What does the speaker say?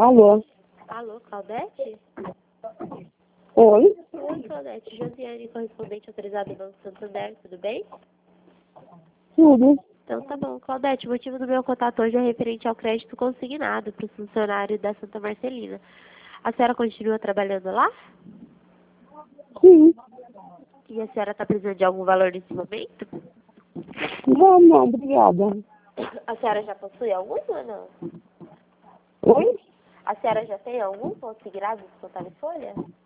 Alô? Alô, Claudete? Oi? Oi, Claudete. Josiane, correspondente autorizada do Banco Santander, tudo bem? Tudo. Então tá bom. Claudete, o motivo do meu contato hoje é referente ao crédito consignado para o funcionário da Santa Marcelina. A senhora continua trabalhando lá? Sim. E a senhora está precisando de algum valor nesse momento? Não, obrigada. A senhora já possui algum ou não? Oi? A senhora já tem algum consignado descontar em folha?